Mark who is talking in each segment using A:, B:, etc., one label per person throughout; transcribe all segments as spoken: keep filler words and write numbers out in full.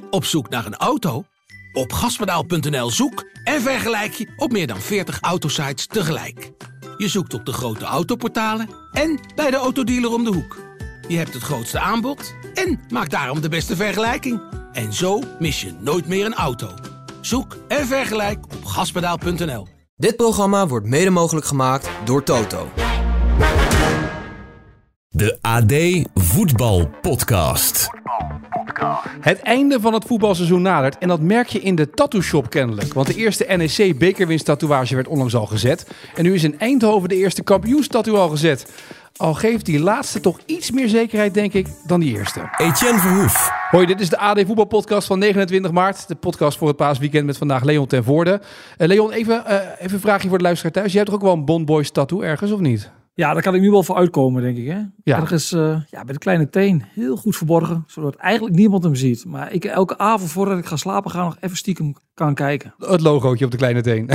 A: Op zoek naar een auto? Op gaspedaal punt n l zoek en vergelijk je op meer dan veertig autosites tegelijk. Je zoekt op de grote autoportalen en bij de autodealer om de hoek. Je hebt het grootste aanbod en maakt daarom de beste vergelijking. En zo mis je nooit meer een auto. Zoek en vergelijk op gaspedaal punt n l.
B: Dit programma wordt mede mogelijk gemaakt door Toto.
C: De A D Voetbal Podcast.
D: Het einde van het voetbalseizoen nadert en dat merk je in de tattoo shop kennelijk. Want de eerste N E C bekerwinst-tatoeage werd onlangs al gezet. En nu is in Eindhoven de eerste kampioenstattoo al gezet. Al geeft die laatste toch iets meer zekerheid, denk ik, dan die eerste.
C: Etienne Verhoef.
D: Hoi, dit is de A D Voetbal Podcast van negenentwintig maart. De podcast voor het paasweekend met vandaag Leon ten Voorde. Uh, Leon, even, uh, even een vraagje voor de luisteraar thuis. Jij hebt toch ook wel een Bond Boys tattoo ergens, of niet?
E: Ja, daar kan ik nu wel voor uitkomen, denk ik. Hè?
D: Ja.
E: Ergens uh, ja, bij de kleine teen, heel goed verborgen, zodat eigenlijk niemand hem ziet. Maar ik elke avond voordat ik ga slapen ga nog even stiekem kan kijken.
D: Het logootje op de kleine teen.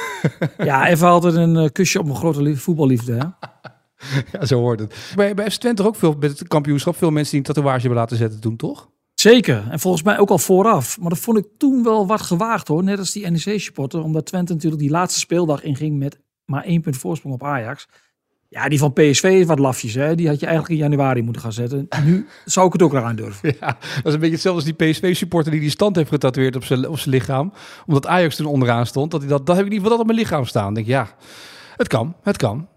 E: Ja, even altijd een uh, kusje op mijn grote lief- voetballiefde. Hè?
D: Ja, zo hoort het. Bij, bij F C Twente ook veel, bij het kampioenschap, veel mensen die een tatoeage hebben laten zetten toen, toch?
E: Zeker, en volgens mij ook al vooraf. Maar dat vond ik toen wel wat gewaagd hoor, net als die N E C-supporter. Omdat Twente natuurlijk die laatste speeldag inging met maar één punt voorsprong op Ajax. Ja, die van P S V is wat lafjes, hè? Die had je eigenlijk in januari moeten gaan zetten. Nu zou ik het ook eraan durven.
D: Ja, dat is een beetje hetzelfde als die P S V-supporter die die stand heeft getatoeëerd op zijn, op zijn lichaam. Omdat Ajax toen onderaan stond. Dat, hij dat, dat heb ik niet van dat op mijn lichaam staan. Dan denk ik, ja, het kan, het kan.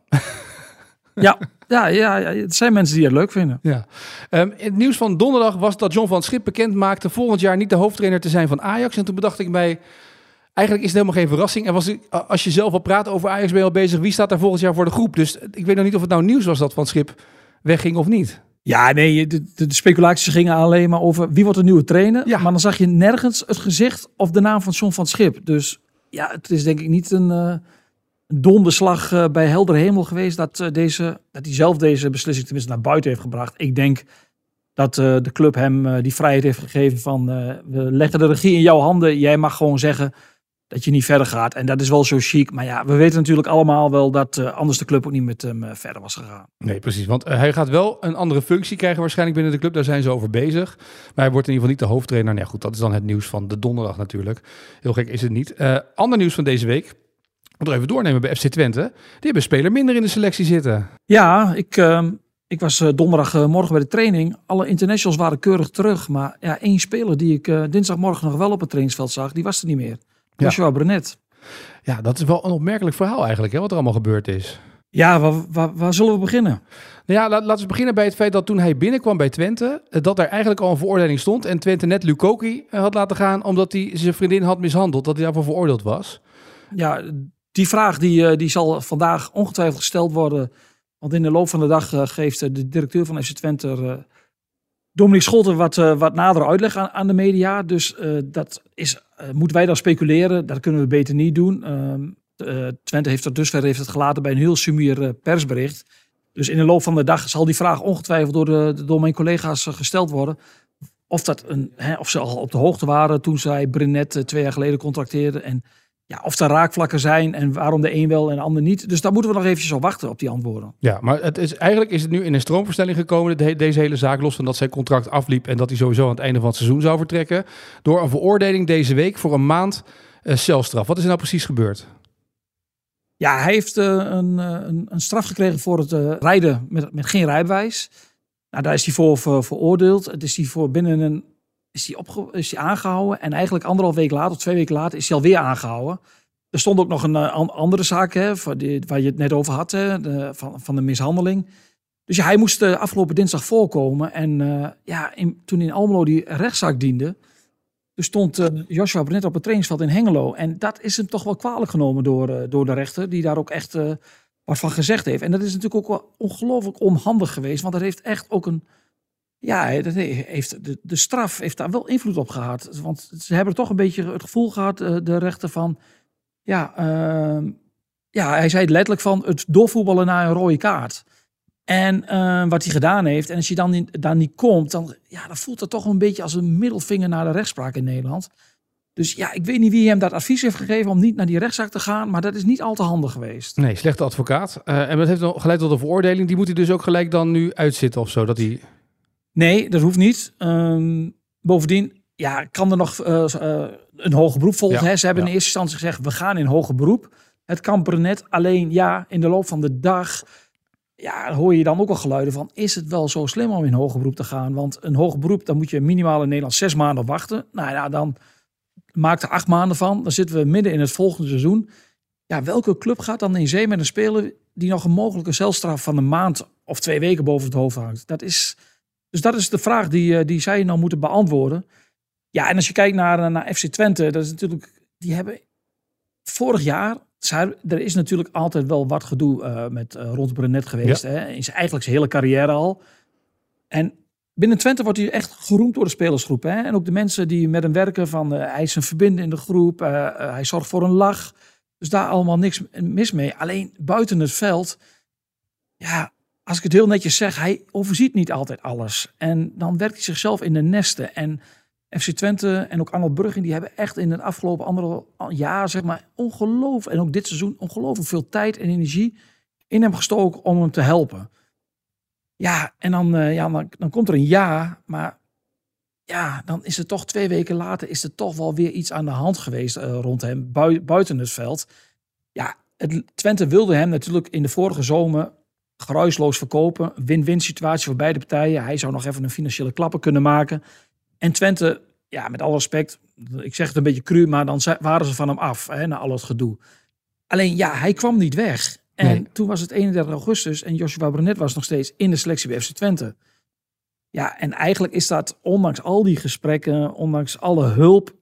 E: Ja, ja, ja, ja, het zijn mensen die het leuk vinden.
D: Ja. Um, het nieuws van donderdag was dat John van Schip bekend maakte volgend jaar niet de hoofdtrainer te zijn van Ajax. En toen bedacht ik mij, eigenlijk is het helemaal geen verrassing. En was ik, als je zelf al praat over Ajax, ben je al bezig. Wie staat daar volgend jaar voor de groep? Dus ik weet nog niet of het nou nieuws was dat Van Schip wegging of niet.
E: Ja, nee, de, de, de speculaties gingen alleen maar over wie wordt de nieuwe trainer.
D: Ja.
E: Maar dan zag je nergens het gezicht of de naam van John van Schip. Dus ja, het is denk ik niet een uh, donderslag uh, bij helder hemel geweest dat, uh, deze, dat hij zelf deze beslissing tenminste naar buiten heeft gebracht. Ik denk dat uh, de club hem uh, die vrijheid heeft gegeven van uh, we leggen de regie in jouw handen. Jij mag gewoon zeggen dat je niet verder gaat. En dat is wel zo chic. Maar ja, we weten natuurlijk allemaal wel dat uh, anders de club ook niet met hem uh, verder was gegaan.
D: Nee, precies. Want uh, hij gaat wel een andere functie krijgen waarschijnlijk binnen de club. Daar zijn ze over bezig. Maar hij wordt in ieder geval niet de hoofdtrainer. Nee, goed, dat is dan het nieuws van de donderdag natuurlijk. Heel gek is het niet. Uh, ander nieuws van deze week. Ik moet er even doornemen bij F C Twente. Die hebben een speler minder in de selectie zitten.
E: Ja, ik, uh, ik was uh, donderdagmorgen uh, bij de training. Alle internationals waren keurig terug. Maar ja, één speler die ik uh, dinsdagmorgen nog wel op het trainingsveld zag, die was er niet meer. Joshua ja. Brenet.
D: Ja, dat is wel een opmerkelijk verhaal eigenlijk, hè, wat er allemaal gebeurd is.
E: Ja, waar, waar, waar zullen we beginnen?
D: Nou ja, laat, laten we beginnen bij het feit dat toen hij binnenkwam bij Twente, dat er eigenlijk al een veroordeling stond en Twente net Lukoki had laten gaan omdat hij zijn vriendin had mishandeld, dat hij daarvoor veroordeeld was.
E: Ja, die vraag die, die zal vandaag ongetwijfeld gesteld worden, want in de loop van de dag geeft de directeur van F C Twente, uh, Dominique Scholten, wat, uh, wat nader uitleg aan, aan de media. Dus uh, dat is, uh, moeten wij dan speculeren? Dat kunnen we beter niet doen. Uh, uh, Twente heeft tot dusver heeft het gelaten bij een heel sumier uh, persbericht. Dus in de loop van de dag zal die vraag ongetwijfeld door, de, door mijn collega's uh, gesteld worden. Of, dat een, hè, of ze al op de hoogte waren toen zij Brenet uh, twee jaar geleden contracteerden. En ja, of er raakvlakken zijn en waarom de een wel en de ander niet. Dus daar moeten we nog eventjes op wachten op die antwoorden.
D: Ja, maar het is, eigenlijk is het nu in een stroomversnelling gekomen, de, deze hele zaak, los van dat zijn contract afliep en dat hij sowieso aan het einde van het seizoen zou vertrekken, door een veroordeling deze week voor een maand uh, celstraf. Wat is er nou precies gebeurd?
E: Ja, hij heeft uh, een, een, een straf gekregen voor het uh, rijden met, met geen rijbewijs. Nou, daar is hij voor, voor veroordeeld. Het is hij voor binnen een is hij, opge- is hij aangehouden. En eigenlijk anderhalf week later, of twee weken later, is hij alweer aangehouden. Er stond ook nog een uh, andere zaak, hè, waar, die, waar je het net over had, hè, de, van, van de mishandeling. Dus ja, hij moest uh, afgelopen dinsdag voorkomen. En uh, ja, in, toen in Almelo die rechtszaak diende, toen stond uh, Joshua Brenet op het trainingsveld in Hengelo. En dat is hem toch wel kwalijk genomen door, uh, door de rechter, die daar ook echt uh, wat van gezegd heeft. En dat is natuurlijk ook wel ongelooflijk onhandig geweest, want dat heeft echt ook een... Ja, dat heeft, de, de straf heeft daar wel invloed op gehad. Want ze hebben toch een beetje het gevoel gehad, de rechter, van... Ja, uh, ja, hij zei het letterlijk van het doorvoetballen naar een rode kaart. En uh, wat hij gedaan heeft, en als je dan niet, dan niet komt, dan, ja, dan voelt het toch een beetje als een middelvinger naar de rechtspraak in Nederland. Dus ja, ik weet niet wie hem dat advies heeft gegeven om niet naar die rechtszaak te gaan, maar dat is niet al te handig geweest.
D: Nee, slechte advocaat. Uh, en dat heeft geleid tot een veroordeling. Die moet hij dus ook gelijk dan nu uitzitten of zo, dat hij...
E: Nee, dat hoeft niet. Um, bovendien, ja, kan er nog uh, uh, een hoger beroep volgen?
D: Ja,
E: Hè? Ze hebben
D: ja.
E: in eerste instantie gezegd, we gaan in hoger beroep. Het kan Brenet. Alleen ja, in de loop van de dag ja, hoor je dan ook al geluiden van, is het wel zo slim om in hoger beroep te gaan? Want een hoger beroep, dan moet je minimaal in Nederland zes maanden wachten. Nou ja, dan maak er acht maanden van. Dan zitten we midden in het volgende seizoen. Ja, welke club gaat dan in zee met een speler die nog een mogelijke celstraf van een maand of twee weken boven het hoofd hangt? Dat is, dus dat is de vraag die, die zij nou moeten beantwoorden. Ja, en als je kijkt naar, naar F C Twente, dat is natuurlijk, die hebben vorig jaar, er is natuurlijk altijd wel wat gedoe uh, met uh, rond Brenet geweest.
D: Ja.
E: Hè? Is eigenlijk zijn hele carrière al. En binnen Twente wordt hij echt geroemd door de spelersgroep. Hè? En ook de mensen die met hem werken, van uh, hij is een verbinder in de groep, uh, uh, hij zorgt voor een lach. Dus daar allemaal niks mis mee. Alleen buiten het veld, ja, als ik het heel netjes zeg, hij overziet niet altijd alles. En dan werkt hij zichzelf in de nesten. En F C Twente en ook Arnold Brugging, die hebben echt in het afgelopen andere jaar, zeg maar, ongelooflijk, en ook dit seizoen, ongelooflijk veel tijd en energie in hem gestoken om hem te helpen. Ja, en dan, uh, ja, dan, dan komt er een ja, maar ja, dan is het toch twee weken later, is er toch wel weer iets aan de hand geweest uh, rond hem, bui, buiten het veld. Ja, het, Twente wilde hem natuurlijk in de vorige zomer geruisloos verkopen. Win-win situatie voor beide partijen. Hij zou nog even een financiële klapper kunnen maken. En Twente, ja, met alle respect, ik zeg het een beetje cru, maar dan waren ze van hem af, hè, na al het gedoe. Alleen, ja, hij kwam niet weg. En nee. Toen was het eenendertig augustus en Joshua Brenet was nog steeds in de selectie bij F C Twente. Ja, en eigenlijk is dat, ondanks al die gesprekken, ondanks alle hulp,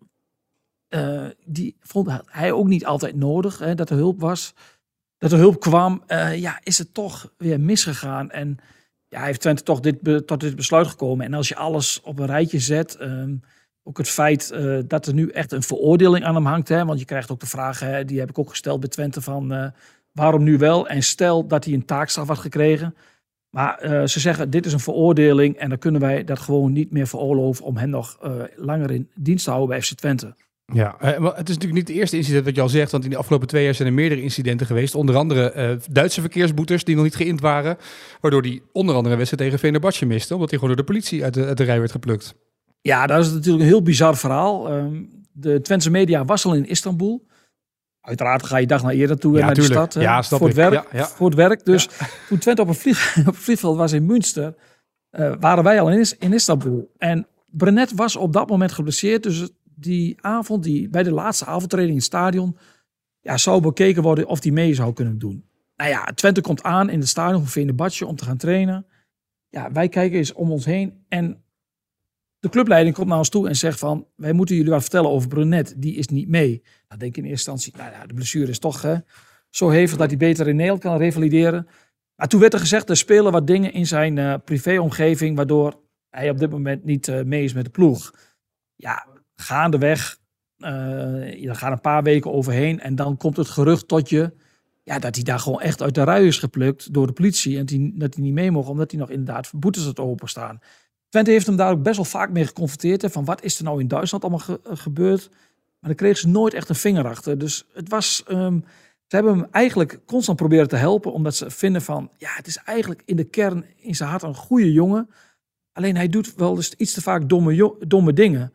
E: uh, die vond hij ook niet altijd nodig, hè, dat er hulp was. Dat er hulp kwam, uh, ja, is het toch weer misgegaan. En ja, hij heeft Twente toch dit be, tot dit besluit gekomen. En als je alles op een rijtje zet, um, ook het feit uh, dat er nu echt een veroordeling aan hem hangt. Hè, want je krijgt ook de vraag, hè, die heb ik ook gesteld bij Twente, van uh, waarom nu wel? En stel dat hij een taakstraf had gekregen. Maar uh, ze zeggen, dit is een veroordeling en dan kunnen wij dat gewoon niet meer veroorloven om hem nog uh, langer in dienst te houden bij F C Twente.
D: Ja, uh, maar het is natuurlijk niet het eerste incident wat je al zegt, want in de afgelopen twee jaar zijn er meerdere incidenten geweest. Onder andere uh, Duitse verkeersboetes die nog niet geïnd waren, waardoor hij onder andere een wedstrijd tegen Fenerbahce miste, omdat hij gewoon door de politie uit de, uit de rij werd geplukt. Ja,
E: dat is natuurlijk een heel bizar verhaal. Um, de Twentse media was al in Istanbul. Uiteraard ga je dag naar eerder toe
D: ja,
E: naar
D: tuurlijk.
E: de stad.
D: Ja,
E: voor, het werk,
D: ja, ja.
E: voor het werk. Dus
D: ja.
E: Toen Twente op een, vlieg, op een vliegveld was in Münster, uh, waren wij al in, in Istanbul. En Brenet was op dat moment geblesseerd. Dus die avond, die, bij de laatste avondtraining in het stadion, ja, zou bekeken worden of hij mee zou kunnen doen. Nou ja, Twente komt aan in het stadion van Fenerbahce om te gaan trainen. Ja, wij kijken eens om ons heen en de clubleiding komt naar ons toe en zegt van, wij moeten jullie wat vertellen over Brenet. Die is niet mee. Dan denk ik in eerste instantie, nou ja, de blessure is toch hè, zo hevig dat hij beter in Nederland kan revalideren. Maar toen werd er gezegd, er spelen wat dingen in zijn uh, privéomgeving, waardoor hij op dit moment niet uh, mee is met de ploeg. Ja, gaandeweg, uh, er gaan een paar weken overheen en dan komt het gerucht tot je, ja, dat hij daar gewoon echt uit de rui is geplukt door de politie en die, dat hij niet mee mocht, omdat hij nog inderdaad boetes had openstaan. Twente heeft hem daar ook best wel vaak mee geconfronteerd. Hè, van wat is er nou in Duitsland allemaal ge- gebeurd? Maar dan kregen ze nooit echt een vinger achter. Dus het was, um, ze hebben hem eigenlijk constant proberen te helpen. Omdat ze vinden van, ja, het is eigenlijk in de kern, in zijn hart een goede jongen. Alleen hij doet wel eens iets te vaak domme, jo- domme dingen.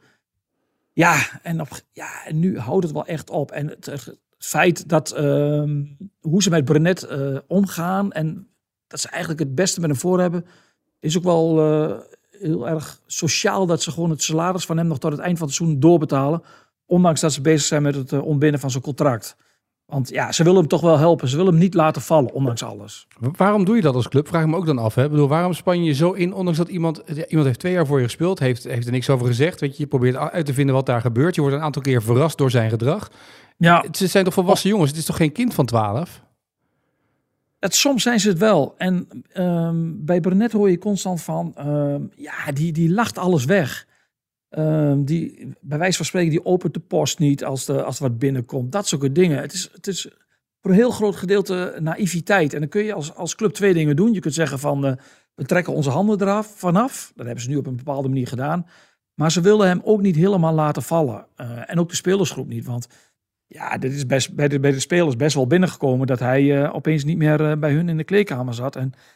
E: Ja en, op, ja, en nu houdt het wel echt op. En het, het feit dat, um, hoe ze met Brenet uh, omgaan. En dat ze eigenlijk het beste met hem voor hebben. Is ook wel Uh, heel erg sociaal dat ze gewoon het salaris van hem nog tot het eind van het seizoen doorbetalen. Ondanks dat ze bezig zijn met het uh, ontbinden van zijn contract. Want ja, ze willen hem toch wel helpen. Ze willen hem niet laten vallen, ondanks alles.
D: Waarom doe je dat als club? Vraag ik me ook dan af. Hè? Ik bedoel, waarom span je je zo in, ondanks dat iemand... Ja, iemand heeft twee jaar voor je gespeeld, heeft, heeft er niks over gezegd. Weet je, je probeert uit te vinden wat daar gebeurt. Je wordt een aantal keer verrast door zijn gedrag.
E: Ja.
D: Het zijn toch volwassen jongens? Het is toch geen kind van twaalf?
E: Het, soms zijn ze het wel. En um, bij Brenet hoor je constant van, um, ja, die, die lacht alles weg. Um, die, bij wijze van spreken, die opent de post niet als, de, als er wat binnenkomt. Dat soort dingen. Het is, het is voor een heel groot gedeelte naïviteit. En dan kun je als, als club twee dingen doen. Je kunt zeggen van, uh, we trekken onze handen eraf vanaf. Dat hebben ze nu op een bepaalde manier gedaan. Maar ze willen hem ook niet helemaal laten vallen. Uh, en ook de spelersgroep niet, want ja, dit is best, bij, de, bij de spelers best wel binnengekomen dat hij uh, opeens niet meer uh, bij hun in de kleedkamer zat. En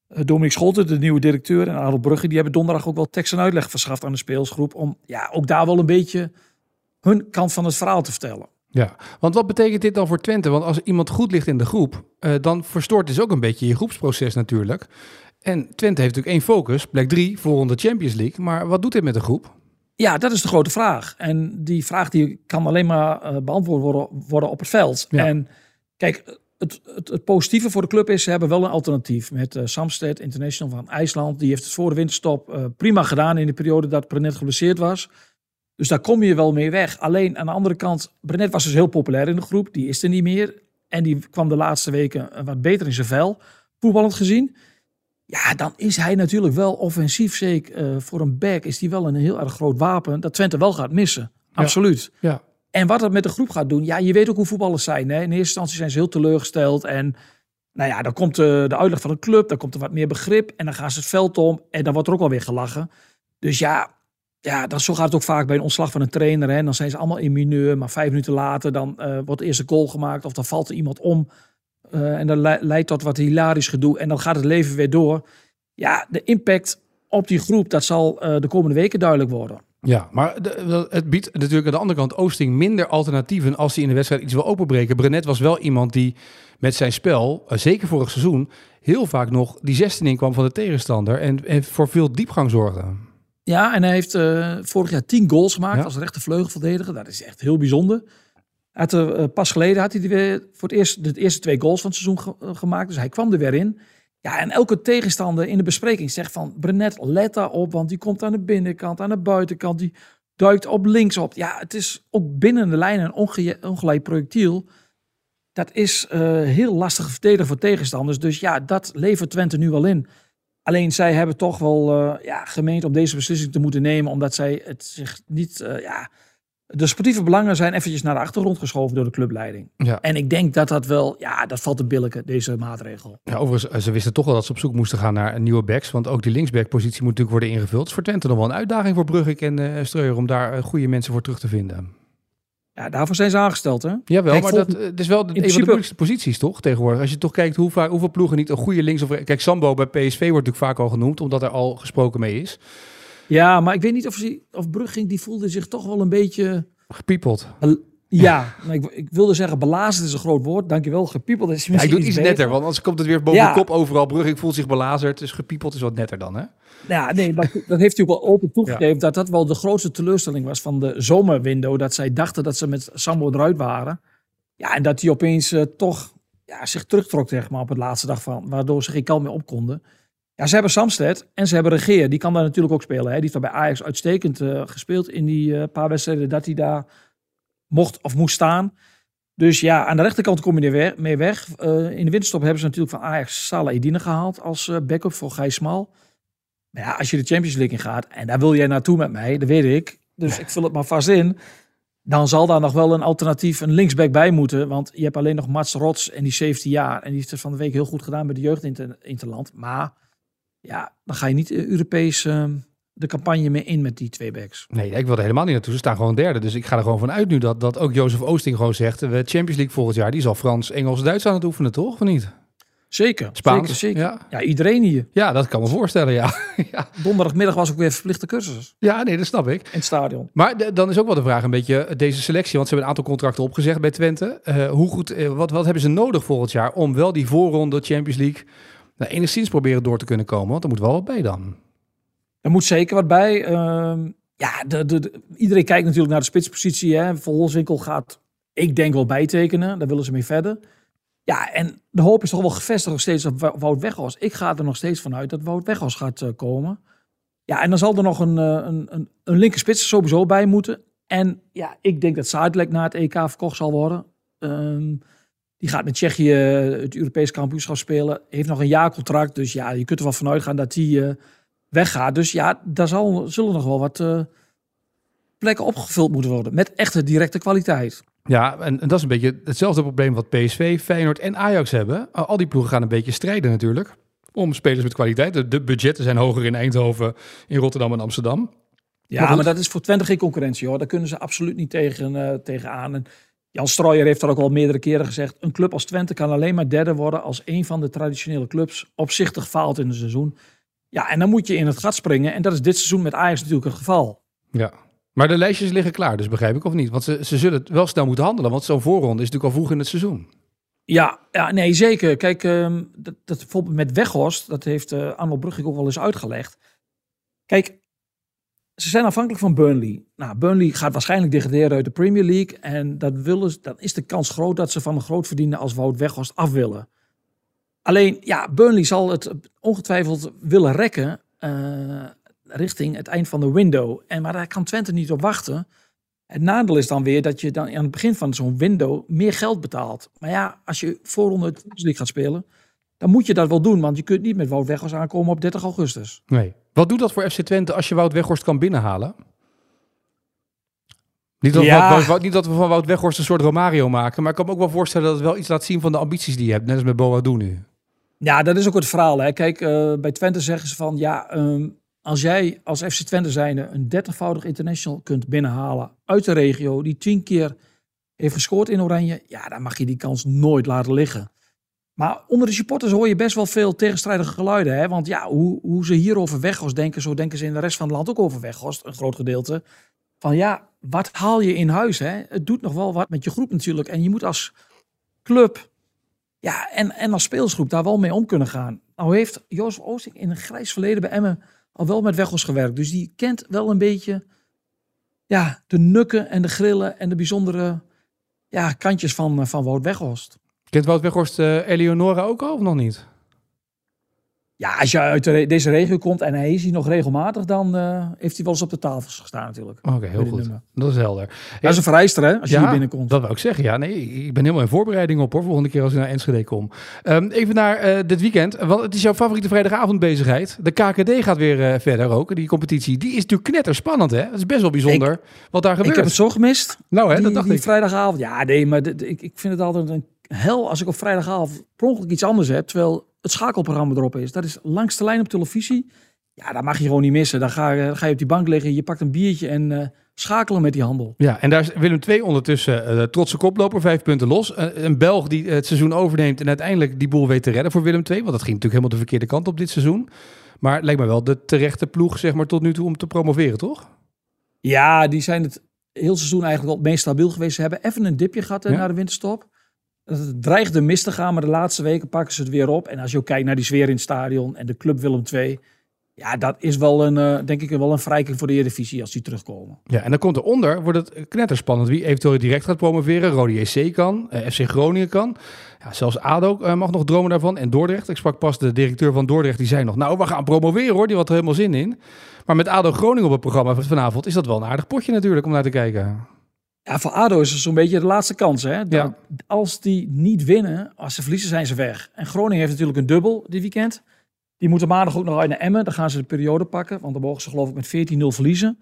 E: Uh, Dominique Scholten, de nieuwe directeur, en Adel Brugge, die hebben donderdag ook wel tekst en uitleg verschaft aan de speelsgroep. Om ja, ook daar wel een beetje hun kant van het verhaal te vertellen.
D: Ja, want wat betekent dit dan voor Twente? Want als iemand goed ligt in de groep, uh, dan verstoort dus ook een beetje je groepsproces natuurlijk. En Twente heeft natuurlijk één focus, plek drie, volgende Champions League. Maar wat doet dit met de groep?
E: Ja, dat is de grote vraag. En die vraag die kan alleen maar uh, beantwoord worden, worden op het veld. Ja. En kijk, het, het, het positieve voor de club is, ze hebben wel een alternatief. Met uh, Samsted International van IJsland. Die heeft het voor de winterstop uh, prima gedaan in de periode dat Brenet geblesseerd was. Dus daar kom je wel mee weg. Alleen aan de andere kant, Brenet was dus heel populair in de groep. Die is er niet meer. En die kwam de laatste weken wat beter in zijn vel, voetballend gezien. Ja, dan is hij natuurlijk wel offensief. Zeker uh, voor een back is hij wel een heel erg groot wapen. Dat Twente wel gaat missen. Absoluut.
D: Ja. Ja.
E: En wat dat met de groep gaat doen. Ja, je weet ook hoe voetballers zijn. Hè? In eerste instantie zijn ze heel teleurgesteld. En nou ja, dan komt uh, de uitleg van de club. Dan komt er wat meer begrip. En dan gaan ze het veld om. En dan wordt er ook alweer gelachen. Dus ja, ja dat, zo gaat het ook vaak bij een ontslag van een trainer. Hè? En dan zijn ze allemaal in mineur. Maar vijf minuten later dan uh, wordt de eerste goal gemaakt. Of dan valt er iemand om. Uh, en dat le- leidt tot wat hilarisch gedoe. En dan gaat het leven weer door. Ja, de impact op die groep, dat zal uh, de komende weken duidelijk worden.
D: Ja, maar de, het biedt natuurlijk aan de andere kant Oosting minder alternatieven als hij in de wedstrijd iets wil openbreken. Brenet was wel iemand die met zijn spel, uh, zeker vorig seizoen, heel vaak nog die zestien in kwam van de tegenstander en, en voor veel diepgang zorgde.
E: Ja, en hij heeft uh, vorig jaar tien goals gemaakt ja. als rechtervleugelverdediger. Dat is echt heel bijzonder. Had, uh, pas geleden had hij weer voor het eerst de eerste twee goals van het seizoen ge- gemaakt. Dus hij kwam er weer in. Ja, en elke tegenstander in de bespreking zegt van Brenet, let daarop, want die komt aan de binnenkant, aan de buitenkant, die duikt op links op. Ja, het is ook binnen de lijn een onge- ongeleid projectiel. Dat is uh, heel lastig verdedigen voor tegenstanders. Dus ja, dat levert Twente nu wel in. Alleen zij hebben toch wel uh, ja, gemeend om deze beslissing te moeten nemen, omdat zij het zich niet... Uh, ja, de sportieve belangen zijn eventjes naar de achtergrond geschoven door de clubleiding. Ja. En ik denk dat dat wel, ja, dat valt te billijken, deze maatregel.
D: Ja, overigens, ze wisten toch wel dat ze op zoek moesten gaan naar een nieuwe backs, want ook die linksbackpositie moet natuurlijk worden ingevuld. Het is voor Twente nog wel een uitdaging voor Brugge en uh, Streuer om daar uh, goede mensen voor terug te vinden.
E: Ja, daarvoor zijn ze aangesteld, hè?
D: Jawel, Kijk, maar dat uh, is wel de, een principe... van de moeilijkste posities, toch, tegenwoordig? Als je toch kijkt hoe vaak, hoeveel ploegen niet een goede links... of Kijk, Sambo bij P S V wordt natuurlijk vaak al genoemd, omdat er al gesproken mee is.
E: Ja, maar ik weet niet of, ze, of Brugge, die voelde zich toch wel een beetje...
D: Gepiepeld.
E: Ja, maar ik, ik wilde zeggen belazerd is een groot woord. Dankjewel, gepiepeld is
D: misschien
E: ja,
D: ik doe iets
E: beter.
D: netter, want anders komt het weer boven ja. de kop overal. Brugge voelt zich belazerd, dus gepiepeld is wat netter dan, hè?
E: Ja, nee, maar dat heeft hij ook wel open toegegeven. Ja. Dat dat wel de grootste teleurstelling was van de zomerwindow. Dat zij dachten dat ze met Sambo eruit waren. Ja, en dat hij opeens uh, toch ja, zich terugtrok, zeg maar, op het laatste dag van. Waardoor ze geen kant meer op konden. Ja, ze hebben Samsted en ze hebben Regeer. Die kan daar natuurlijk ook spelen. Hè. Die heeft daar bij Ajax uitstekend uh, gespeeld in die uh, paar wedstrijden dat hij daar mocht of moest staan. Dus ja, aan de rechterkant kom je er mee weg. Uh, in de winterstop hebben ze natuurlijk van Ajax Salah Eddine gehaald als uh, backup voor Gijs Smal. Maar ja, als je de Champions League in gaat, en daar wil jij naartoe met mij, dat weet ik. Dus ik vul het maar vast in. Dan zal daar nog wel een alternatief, een linksback bij moeten. Want je hebt alleen nog Mats Rots en die zeventien jaar. En die heeft het van de week heel goed gedaan bij de jeugdinterland. Maar ja, dan ga je niet Europees uh, de campagne mee in met die twee backs.
D: Nee, ik wil er helemaal niet naartoe. Ze staan gewoon derde. Dus ik ga er gewoon van uit nu dat, dat ook Jozef Oosting gewoon zegt... de Champions League volgend jaar, die zal Frans, Engels, Duits aan het oefenen, toch? Of niet?
E: Zeker.
D: Spaans?
E: Zeker, zeker.
D: Ja.
E: ja, iedereen hier.
D: Ja, dat kan me voorstellen, ja. ja.
E: Donderdagmiddag was ook weer verplichte cursus.
D: Ja, nee, dat snap ik.
E: In het stadion.
D: Maar de, dan is ook wel de vraag een beetje deze selectie. Want ze hebben een aantal contracten opgezegd bij Twente. Uh, hoe goed, uh, wat, wat hebben ze nodig volgend jaar om wel die voorronde Champions League... Nou, enigszins proberen door te kunnen komen? Want er moet wel wat bij dan.
E: Er moet zeker wat bij. Uh, ja, de, de, de, iedereen kijkt natuurlijk naar de spitspositie. Hè. Volswinkel gaat, ik denk, wel bijtekenen. Daar willen ze mee verder. Ja, en de hoop is toch wel gevestigd nog steeds op Wout Weghorst. Ik ga er nog steeds vanuit dat Wout Weghorst gaat uh, komen. Ja, en dan zal er nog een, een, een, een linker spits sowieso bij moeten. En ja, ik denk dat Zuidlek na het E K verkocht zal worden. Um, die gaat met Tsjechië het Europees kampioenschap spelen. Heeft nog een jaarcontract. Dus ja, je kunt er wel vanuit gaan dat hij uh, weggaat. Dus ja, daar zal, zullen nog wel wat uh, plekken opgevuld moeten worden. Met echte directe kwaliteit.
D: Ja, en, en dat is een beetje hetzelfde probleem wat P S V, Feyenoord en Ajax hebben. Al die ploegen gaan een beetje strijden natuurlijk. Om spelers met kwaliteit. De, de budgetten zijn hoger in Eindhoven, in Rotterdam en Amsterdam.
E: Ja, maar, maar dat is voor Twente geen concurrentie, hoor. Daar kunnen ze absoluut niet tegen, uh, tegenaan. En Jan Strooijer heeft er ook al meerdere keren gezegd. Een club als Twente kan alleen maar derde worden als een van de traditionele clubs opzichtig faalt in het seizoen. Ja, en dan moet je in het gat springen. En dat is dit seizoen met Ajax natuurlijk het geval.
D: Ja, maar de lijstjes liggen klaar, dus begrijp ik of niet? Want ze, ze zullen wel snel moeten handelen, want zo'n voorronde is natuurlijk al vroeg in het seizoen.
E: Ja, ja nee, zeker. Kijk, um, dat, dat bijvoorbeeld met Weghorst, dat heeft uh, Arnold Brugging ook wel eens uitgelegd. Kijk, ze zijn afhankelijk van Burnley. Nou, Burnley gaat waarschijnlijk degraderen uit de Premier League. En dat willen, dan is de kans groot dat ze van een grootverdiener als Wout Weghorst af willen. Alleen, ja, Burnley zal het ongetwijfeld willen rekken uh, richting het eind van de window. En, maar daar kan Twente niet op wachten. Het nadeel is dan weer dat je dan aan het begin van zo'n window meer geld betaalt. Maar ja, als je voorronde de Champions League gaat spelen, dan moet je dat wel doen. Want je kunt niet met Wout Weghorst aankomen op dertig augustus.
D: Nee. Wat doet dat voor F C Twente als je Wout Weghorst kan binnenhalen? Niet dat,
E: Ja.
D: Wout, Wout, niet dat we van Wout Weghorst een soort Romario maken. Maar ik kan me ook wel voorstellen dat het wel iets laat zien van de ambities die je hebt. Net als met Boadou nu.
E: Ja, dat is ook het verhaal. Hè. Kijk, uh, bij Twente zeggen ze van, ja, um, als jij als F C Twente zijnde een dertigvoudig international kunt binnenhalen uit de regio, die tien keer heeft gescoord in Oranje, ja, dan mag je die kans nooit laten liggen. Maar onder de supporters hoor je best wel veel tegenstrijdige geluiden. Hè? Want ja, hoe, hoe ze hier over Weghorst denken, zo denken ze in de rest van het land ook over Weghorst, een groot gedeelte. Van ja, wat haal je in huis? Hè? Het doet nog wel wat met je groep natuurlijk. En je moet als club, ja, en, en als speelsgroep daar wel mee om kunnen gaan. Nou heeft Jozef Oosting in een grijs verleden bij Emmen al wel met Weghorst gewerkt. Dus die kent wel een beetje, ja, de nukken en de grillen en de bijzondere, ja, kantjes van, van Wout Weghorst.
D: Kent Wout Weghorst uh, Eleonora ook al of nog niet?
E: Ja, als je uit de re- deze regio komt en hij is hier nog regelmatig, dan uh, heeft hij wel eens op de tafels gestaan natuurlijk.
D: Oké, okay, heel goed. Nummer. Dat is helder.
E: Dat is een vereiste, hè, als je
D: ja,
E: hier binnenkomt.
D: Dat wou ik zeggen. Ja, nee, ik ben helemaal in voorbereiding op, hoor. Volgende keer als ik naar Enschede kom. Um, even naar uh, dit weekend. Want het is jouw favoriete vrijdagavondbezigheid. De K K D gaat weer uh, verder ook. Die competitie, die is natuurlijk knetterspannend, hè? Dat is best wel bijzonder ik, wat daar gebeurt.
E: Ik heb het zo gemist.
D: Nou, hè,
E: die,
D: dat dacht
E: die
D: ik.
E: vrijdagavond. Ja, nee, maar de, de, ik, ik vind het altijd een hel als ik op vrijdagavond per ongeluk iets anders heb, terwijl het schakelprogramma erop is. Dat is langs de lijn op televisie. Ja, dat mag je gewoon niet missen. Dan ga, dan ga je op die bank liggen, je pakt een biertje en uh, schakelen met die handel.
D: Ja, en daar is Willem twee ondertussen uh, trotse koploper, vijf punten los. Uh, een Belg die het seizoen overneemt en uiteindelijk die boel weet te redden voor Willem twee. Want dat ging natuurlijk helemaal de verkeerde kant op dit seizoen. Maar het lijkt me wel de terechte ploeg, zeg maar, tot nu toe om te promoveren, toch?
E: Ja, die zijn het heel seizoen eigenlijk wel het meest stabiel geweest. Ze hebben even een dipje gehad uh,
D: ja.
E: na de winterstop. Het dreigde mis te gaan, maar de laatste weken pakken ze het weer op. En als je ook kijkt naar die sfeer in het stadion en de club Willem twee. Ja, dat is wel een, uh, denk ik, wel een verrijking voor de Eredivisie als die terugkomen.
D: Ja, en dan komt eronder, wordt het knetterspannend. Wie eventueel direct gaat promoveren. Rode J C kan, uh, F C Groningen kan. Ja, zelfs ADO uh, mag nog dromen daarvan. En Dordrecht, ik sprak pas de directeur van Dordrecht, die zei nog, nou, we gaan promoveren hoor, die had er helemaal zin in. Maar met ADO Groningen op het programma vanavond is dat wel een aardig potje natuurlijk om naar te kijken.
E: Ja, voor ADO is het zo'n beetje de laatste kans. Hè? Dat,
D: ja.
E: Als die niet winnen, als ze verliezen, zijn ze weg. En Groningen heeft natuurlijk een dubbel dit weekend. Die moeten maandag ook nog uit naar Emmen. Dan gaan ze de periode pakken, want dan mogen ze geloof ik met veertien nul verliezen.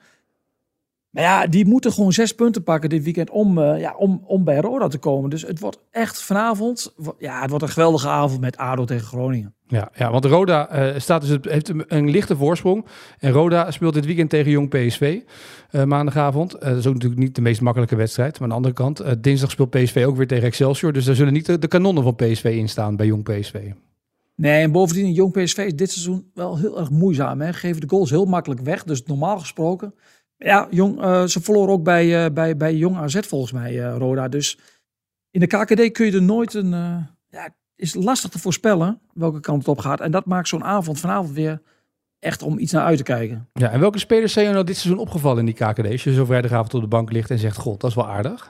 E: Maar ja, die moeten gewoon zes punten pakken dit weekend om, uh, ja, om, om bij Roda te komen. Dus het wordt echt vanavond, ja, het wordt een geweldige avond met ADO tegen Groningen.
D: Ja, ja, want Roda uh, staat dus het, heeft een, een lichte voorsprong. En Roda speelt dit weekend tegen Jong P S V uh, maandagavond. Uh, dat is ook natuurlijk niet de meest makkelijke wedstrijd. Maar aan de andere kant, uh, dinsdag speelt P S V ook weer tegen Excelsior. Dus daar zullen niet de, de kanonnen van P S V in staan bij Jong P S V.
E: Nee, en bovendien, Jong P S V is dit seizoen wel heel erg moeizaam. Hè? Geven de goals heel makkelijk weg. Dus normaal gesproken. Ja, jong, uh, ze verloren ook bij, uh, bij, bij Jong A Z volgens mij, uh, Roda. Dus in de K K D kun je er nooit een... Uh, ja, is lastig te voorspellen welke kant het op gaat. En dat maakt zo'n avond vanavond weer echt om iets naar uit te kijken.
D: Ja, en welke spelers zijn je nou dit seizoen opgevallen in die K K D? Als je zo vrijdagavond op de bank ligt en zegt, god, dat is wel aardig.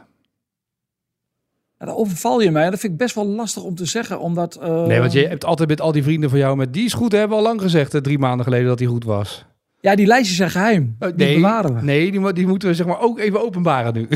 E: Ja, daar overval je mij. Dat vind ik best wel lastig om te zeggen, omdat... Uh...
D: Nee, want je hebt altijd met al die vrienden van jou met die is goed, hebben we al lang gezegd, uh, drie maanden geleden dat hij goed was.
E: Ja, die lijstjes zijn geheim. Die
D: nee,
E: bewaren we.
D: Nee, die, die moeten we zeg maar ook even openbaren nu.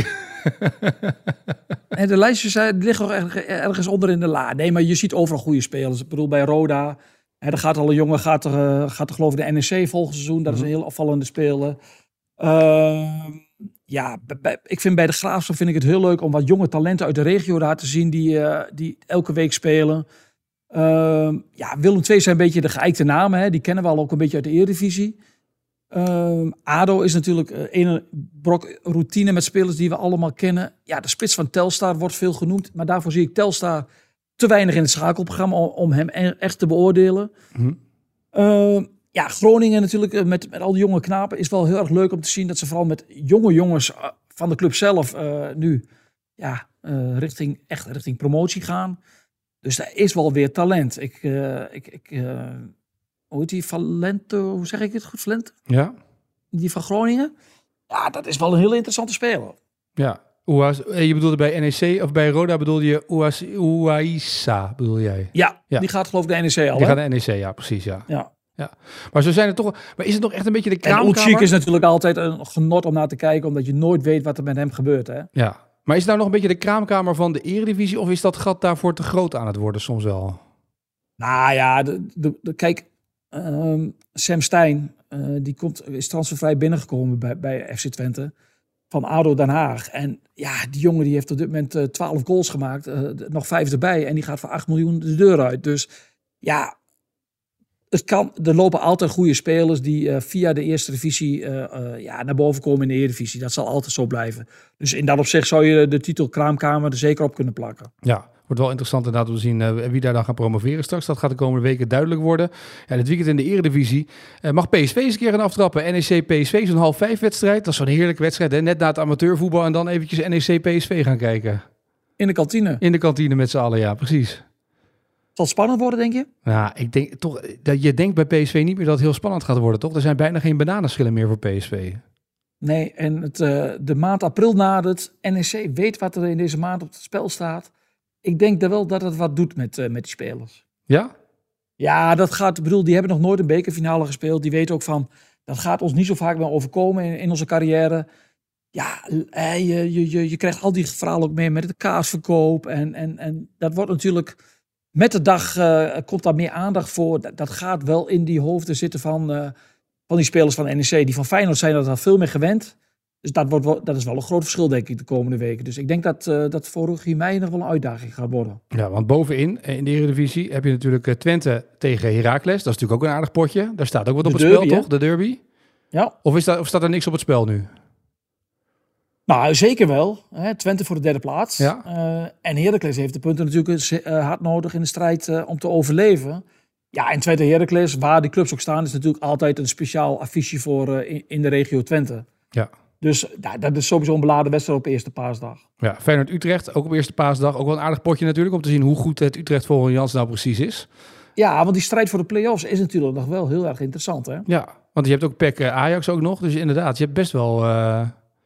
E: En de lijstjes zijn, die liggen nog ergens onder in de la. Nee, maar je ziet overal goede spelers. Ik bedoel, bij Roda, hè, er gaat al een jongen, gaat er, uh, gaat er geloof ik de N E C volgend seizoen. Dat is een heel opvallende speler. Uh, ja, bij, ik vind bij de Graafschap vind ik het heel leuk om wat jonge talenten uit de regio daar te zien die, uh, die elke week spelen. Uh, ja, Willem twee zijn een beetje de geëikte namen. Hè. Die kennen we al ook een beetje uit de Eredivisie. Um, ADO is natuurlijk uh, een brok routine met spelers die we allemaal kennen. Ja, de spits van Telstar wordt veel genoemd. Maar daarvoor zie ik Telstar te weinig in het schakelprogramma om, om hem e- echt te beoordelen.
D: Mm.
E: Uh, ja, Groningen natuurlijk uh, met, met al die jonge knapen is wel heel erg leuk om te zien dat ze vooral met jonge jongens uh, van de club zelf uh, nu ja, uh, richting, echt richting promotie gaan. Dus daar is wel weer talent. Ik, uh, ik, ik uh, hoe heet die? Valente, hoe zeg ik het goed? Valente?
D: Ja.
E: Die van Groningen. Ja, dat is wel een heel interessante speler.
D: Ja. Uas, je bedoelde bij N E C of bij Roda bedoelde je Uas, Uaisa, bedoel jij?
E: Ja,
D: Ja.
E: die gaat geloof ik de N E C al.
D: Die
E: hè?
D: gaat naar N E C, ja, precies, ja.
E: Ja.
D: ja. Maar zo zijn het toch. Maar is het nog echt een beetje de
E: En
D: kraamkamer?
E: Ulchik is natuurlijk altijd een genot om naar te kijken, omdat je nooit weet wat er met hem gebeurt. Hè?
D: Ja. Maar is het nou nog een beetje de kraamkamer van de Eredivisie of is dat gat daarvoor te groot aan het worden soms wel?
E: Nou ja, de, de, de, kijk, um, Sam Stein, uh, die komt, is transfervrij binnengekomen bij, bij F C Twente van ADO Den Haag. En ja, die jongen die heeft op dit moment uh, twaalf goals gemaakt, uh, nog vijf erbij en die gaat voor acht miljoen de deur uit. Dus ja, het kan, er lopen altijd goede spelers die uh, via de eerste divisie uh, uh, ja, naar boven komen in de Eredivisie. Dat zal altijd zo blijven. Dus in dat opzicht zou je de titel kraamkamer er zeker op kunnen plakken.
D: Ja, wordt wel interessant inderdaad om te zien uh, wie daar dan gaat promoveren straks. Dat gaat de komende weken duidelijk worden. Ja, dit weekend in de Eredivisie uh, mag P S V eens een keer gaan aftrappen. N E C P S V, zo'n half vijf wedstrijd. Dat is zo'n heerlijke wedstrijd, hè? Net na het amateurvoetbal en dan eventjes N E C P S V gaan kijken.
E: In de kantine.
D: In de kantine met z'n allen, ja, precies.
E: Zal het spannend worden, denk je?
D: Nou, ik denk toch dat je denkt bij P S V niet meer dat het heel spannend gaat worden, toch? Er zijn bijna geen bananenschillen meer voor P S V.
E: Nee, en het, uh, de maand april nadert. N E C weet wat er in deze maand op het spel staat. Ik denk dat wel dat het wat doet met, uh, met die spelers.
D: Ja? Ja,
E: dat gaat, ik bedoel, die hebben nog nooit een bekerfinale gespeeld. Die weten ook van, dat gaat ons niet zo vaak meer overkomen in, in onze carrière. Ja, uh, je, je, je, je krijgt al die verhalen ook mee met de kaasverkoop. En, en, en dat wordt natuurlijk, met de dag uh, komt daar meer aandacht voor. Dat, dat gaat wel in die hoofden zitten van, uh, van die spelers van N E C. Die van Feyenoord zijn dat al veel meer gewend. Dus dat, wordt wel, dat is wel een groot verschil, denk ik, de komende weken. Dus ik denk dat uh, dat voor Rogier Meijer nog wel een uitdaging gaat worden.
D: Ja, want bovenin, in de Eredivisie, heb je natuurlijk uh, Twente tegen Heracles. Dat is natuurlijk ook een aardig potje. Daar staat ook wat
E: De
D: op
E: derby,
D: het spel,
E: hè?
D: toch? De derby.
E: Ja.
D: Of, is dat, of staat er niks op het spel nu?
E: Nou, zeker wel. Hè? Twente voor de derde plaats.
D: Ja.
E: Uh, en Heracles heeft de punten natuurlijk uh, hard nodig in de strijd uh, om te overleven. Ja, en Twente Heracles, waar die clubs ook staan, is natuurlijk altijd een speciaal affiche voor uh, in, in de regio Twente.
D: Ja.
E: Dus ja, dat is sowieso een beladen wedstrijd op eerste paasdag.
D: Ja, Feyenoord-Utrecht, ook op eerste paasdag. Ook wel een aardig potje natuurlijk, om te zien hoe goed het Utrecht volgens Jans nou precies is.
E: Ja, want die strijd voor de play-offs is natuurlijk nog wel heel erg interessant, hè?
D: Ja, want je hebt ook P E C uh, Ajax ook nog. Dus inderdaad, je hebt best wel... Uh...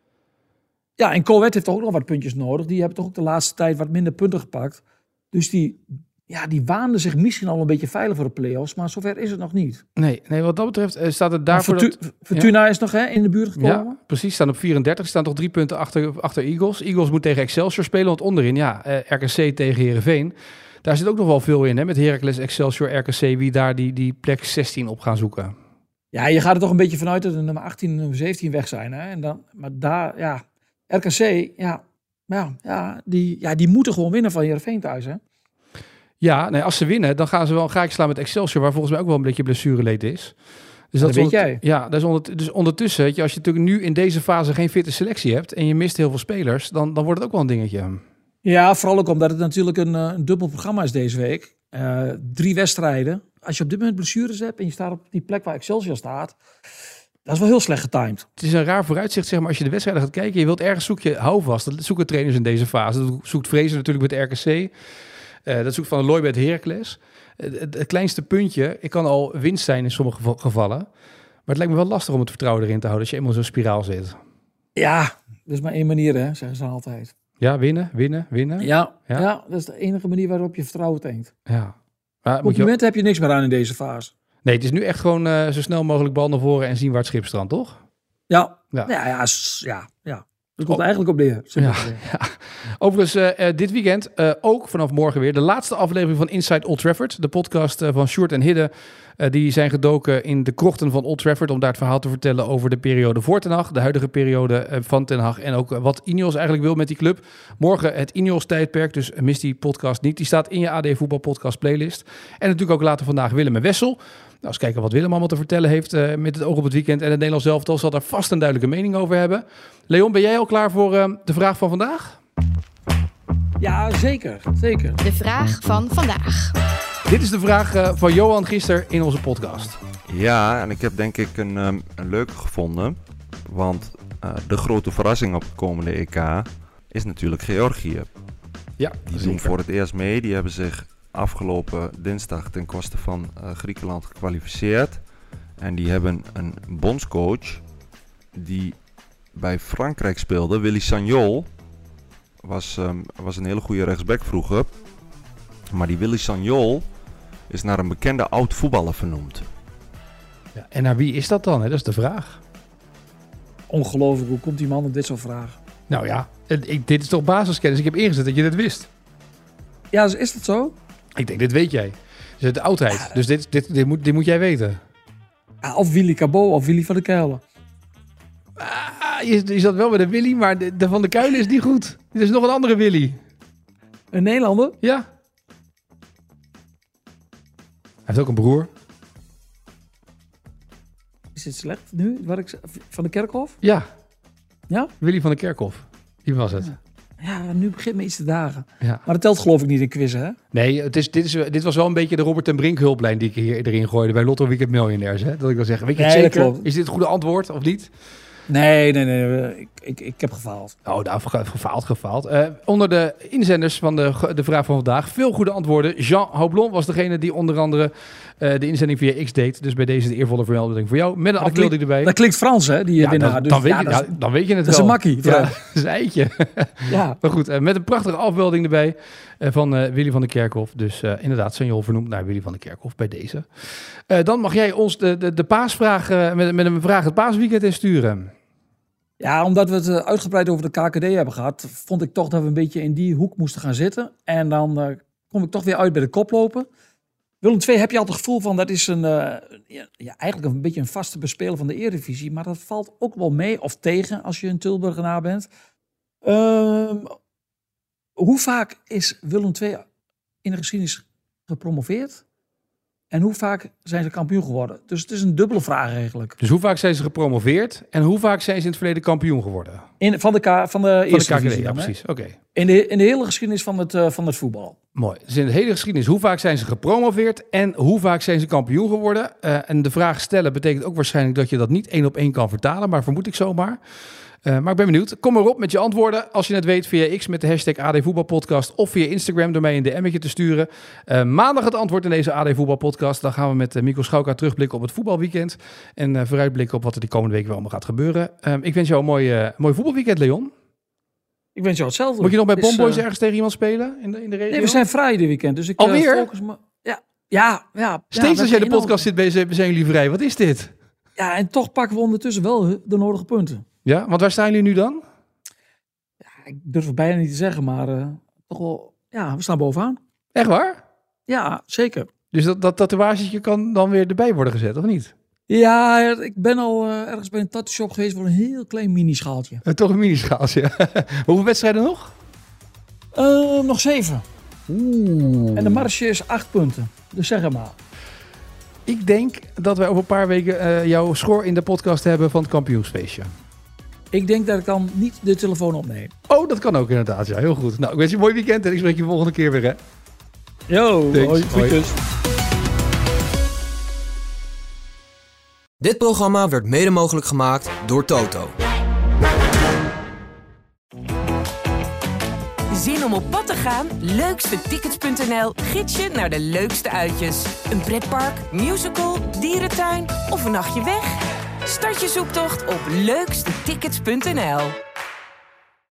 E: Ja, en Coët heeft toch ook nog wat puntjes nodig. Die hebben toch ook de laatste tijd wat minder punten gepakt. Dus die, ja, die waanden zich misschien al een beetje veilig voor de play-offs. Maar zover is het nog niet.
D: Nee, nee wat dat betreft uh, staat het daarvoor...
E: Fortu-
D: dat...
E: Fortuna
D: ja.
E: is nog hè, in de buurt gekomen.
D: Ja, precies. Staan op vierendertig. Staan toch drie punten achter, achter Eagles. Eagles moet tegen Excelsior spelen. Want onderin, ja, uh, R K C tegen Heerenveen. Daar zit ook nog wel veel in, hè? Met Heracles, Excelsior, R K C. Wie daar die, die plek zestien op gaan zoeken.
E: Ja, je gaat er toch een beetje vanuit dat de nummer achttien en nummer zeventien weg zijn. Hè? En dan, maar daar, ja... R K C, ja, ja, ja, die, ja, die moeten gewoon winnen van Heerenveen thuis, hè?
D: Ja, nee, als ze winnen, dan gaan ze wel een gaatje slaan met Excelsior, waar volgens mij ook wel een beetje blessureleed is. Dus
E: dat,
D: dat
E: weet
D: ondert-
E: jij.
D: Ja, dat is ondert- dus ondertussen, weet je, als je natuurlijk nu in deze fase geen fitte selectie hebt en je mist heel veel spelers, dan, dan wordt het ook wel een dingetje.
E: Ja, vooral ook omdat het natuurlijk een, uh, een dubbel programma is deze week. Uh, drie wedstrijden. Als je op dit moment blessures hebt en je staat op die plek waar Excelsior staat, dat is wel heel slecht getimed.
D: Het is een raar vooruitzicht, zeg maar, als je de wedstrijden gaat kijken. Je wilt ergens zoek je houvast. Dat zoeken trainers in deze fase. Dat zoekt Vrezen natuurlijk met R K C. Uh, dat zoekt Van der Looy bij het Heracles. Uh, het, het kleinste puntje, het kan al winst zijn in sommige gev- gevallen. Maar het lijkt me wel lastig om het vertrouwen erin te houden als je eenmaal in zo'n spiraal zit.
E: Ja, dat is maar één manier, hè, zeggen ze altijd.
D: Ja, winnen, winnen, winnen.
E: Ja,
D: Ja.
E: ja. dat is de enige manier waarop je vertrouwen tankt.
D: Ja. Maar moet je...
E: Complimenten heb je niks meer aan in deze fase.
D: Nee, het is nu echt gewoon uh, zo snel mogelijk bal naar voren en zien waar het schip strandt, toch?
E: Ja,
D: Ja.
E: ja, ja, s- ja, ja. Dat komt
D: Oh.
E: eigenlijk op neer.
D: Ja,
E: Ja.
D: ja. Overigens, uh, uh, dit weekend uh, ook vanaf morgen weer de laatste aflevering van Inside Old Trafford. De podcast uh, van Sjoerd en Hidde. Uh, die zijn gedoken in de krochten van Old Trafford om daar het verhaal te vertellen over de periode voor Ten Hag, de huidige periode uh, van Ten Hag en ook uh, wat Ineos eigenlijk wil met die club. Morgen het Ineos tijdperk, dus mis die podcast niet. Die staat in je A D Voetbal podcast playlist. En natuurlijk ook later vandaag Willem en Wessel. Nou, eens kijken wat Willem allemaal te vertellen heeft uh, met het oog op het weekend. En het Nederlands elftal zal daar vast een duidelijke mening over hebben. Leon, ben jij al klaar voor uh, de vraag van vandaag?
E: Ja, zeker. zeker.
F: De vraag van vandaag.
D: Dit is de vraag uh, van Johan gisteren in onze podcast.
G: Ja, en ik heb denk ik een, um, een leuke gevonden. Want uh, de grote verrassing op het komende E K is natuurlijk Georgië.
D: Ja,
G: Die doen voor het eerst mee. Die hebben zich afgelopen dinsdag ten koste van uh, Griekenland gekwalificeerd. En die hebben een bondscoach die bij Frankrijk speelde. Willy Sagnol was, um, was een hele goede rechtsback vroeger. Maar die Willy Sagnol is naar een bekende oud voetballer vernoemd.
D: Ja, en naar wie is dat dan? Hè? Dat is de vraag.
E: Ongelooflijk, hoe komt die man op dit soort vragen?
D: Nou ja, ik, dit is toch basiskennis. Ik heb ingezet dat je dit wist.
E: Ja, is dat zo?
D: Ik denk, dit weet jij. Dus de oudheid. Ja, dus dit, dit, dit, moet, dit moet jij weten.
E: Ja, of Willy Cabot of Willy van der Kuilen.
D: Ah, je, je zat wel bij de Willy, maar de, de van der Kuilen is niet goed. Er is nog een andere Willy.
E: Een Nederlander?
D: Ja. Hij heeft ook een broer.
E: Is het slecht nu? Wat ik, van de Kerkhof?
D: Ja.
E: Ja?
D: Willy van der Kerkhof. Die was het.
E: Ja, ja nu begint me iets te dagen.
D: Ja.
E: Maar dat telt geloof ik niet in quizzen, hè?
D: Nee, het is, dit, is, dit was wel een beetje de Robert ten Brink hulplijn die ik hier erin gooide bij Lotto Weekend Millionaires. Hè? Dat ik wil zeggen, weet je het
E: nee,
D: zeker? Is dit het goede antwoord of niet?
E: Nee, nee, nee. Ik, ik, ik heb gefaald.
D: Oh, nou, gefaald, gefaald. Uh, onder de inzenders van de, de vraag van vandaag, veel goede antwoorden. Jean Houblon was degene die onder andere uh, de inzending via X deed. Dus bij deze de eervolle vermelding voor jou. Met een afbeelding erbij.
E: Dat klinkt Frans, hè? Die
D: ja,
E: winnaar.
D: Dan,
E: dus,
D: dan, weet
E: ja,
D: je,
E: dat is,
D: ja, dan weet je het
E: dat
D: wel.
E: Dat is een makkie.
D: Ja, dat is een eitje.
E: Ja.
D: Maar goed, uh, met een prachtige afbeelding erbij uh, van uh, Willy van der Kerkhof. Dus uh, inderdaad, Sagnol vernoemd naar Willy van der Kerkhof bij deze. Uh, dan mag jij ons de, de, de paasvraag uh, met, met een vraag het paasweekend insturen.
E: Ja, omdat we het uitgebreid over de K K D hebben gehad, vond ik toch dat we een beetje in die hoek moesten gaan zitten. En dan uh, kom ik toch weer uit bij de koploper. Willem twee heb je altijd het gevoel van, dat is een, uh, ja, ja, eigenlijk een beetje een vaste bespeler van de Eredivisie. Maar dat valt ook wel mee of tegen als je een Tilburgenaar bent. Uh, hoe vaak is Willem twee in de geschiedenis gepromoveerd? En hoe vaak zijn ze kampioen geworden? Dus het is een dubbele vraag eigenlijk.
D: Dus hoe vaak zijn ze gepromoveerd en hoe vaak zijn ze in het verleden kampioen geworden?
E: In, van de, K, van de eerste
D: van de K K D,
E: divisie,
D: ja,
E: dan,
D: precies. Oké.
E: Okay. In, de, in de hele geschiedenis van het, uh, van het voetbal.
D: Mooi. Dus in de hele geschiedenis, hoe vaak zijn ze gepromoveerd en hoe vaak zijn ze kampioen geworden? Uh, en de vraag stellen betekent ook waarschijnlijk dat je dat niet één op één kan vertalen, maar vermoed ik zomaar. Uh, maar ik ben benieuwd. Kom erop met je antwoorden. Als je het weet via X met de hashtag A D Voetbalpodcast of via Instagram door mij een D M'tje te sturen. Uh, maandag het antwoord in deze A D Voetbalpodcast. Dan gaan we met uh, Mikko Schauka terugblikken op het voetbalweekend. En uh, vooruitblikken op wat er die komende week wel allemaal gaat gebeuren. Uh, ik wens jou een mooi, uh, mooi voetbalweekend, Leon.
E: Ik wens jou hetzelfde.
D: Moet je nog bij
E: dus,
D: Bomboys
E: uh,
D: ergens tegen iemand spelen in de, in de regio?
E: Nee, we zijn vrij dit weekend. Dus ik
D: Alweer?
E: Uh, focus me... Ja, ja, ja.
D: Steeds
E: ja,
D: als jij de
E: inhalen.
D: podcast zit, ben je- zijn jullie vrij. Wat is dit?
E: Ja, en toch pakken we ondertussen wel de nodige punten.
D: Ja, want waar staan jullie nu dan?
E: Ja, ik durf het bijna niet te zeggen, maar uh, toch wel... Ja, we staan bovenaan.
D: Echt waar?
E: Ja, zeker.
D: Dus dat, dat tatoeagetje kan dan weer erbij worden gezet, of niet?
E: Ja, ik ben al uh, ergens bij een tattoo shop geweest voor een heel klein mini-schaaltje.
D: Uh, toch een minischaaltje. Hoeveel wedstrijden nog?
E: Uh, nog zeven. Oeh. En de marge is acht punten. Dus zeg het maar.
D: Ik denk dat wij over een paar weken uh, jouw score in de podcast hebben van het kampioensfeestje.
E: Ik denk dat ik dan niet de telefoon opneem.
D: Oh, dat kan ook inderdaad. Ja, heel goed. Nou, ik wens je een mooi weekend en ik spreek je volgende keer weer, hè.
E: Yo,
D: Thanks.
E: hoi.
D: Hoi.
E: Groetjes.
B: Dit programma werd mede mogelijk gemaakt door Toto.
H: Zin om op pad te gaan? Leukstetickets punt n l gids je naar de leukste uitjes. Een pretpark, musical, dierentuin of een nachtje weg? Start je zoektocht op leukstetickets punt n l.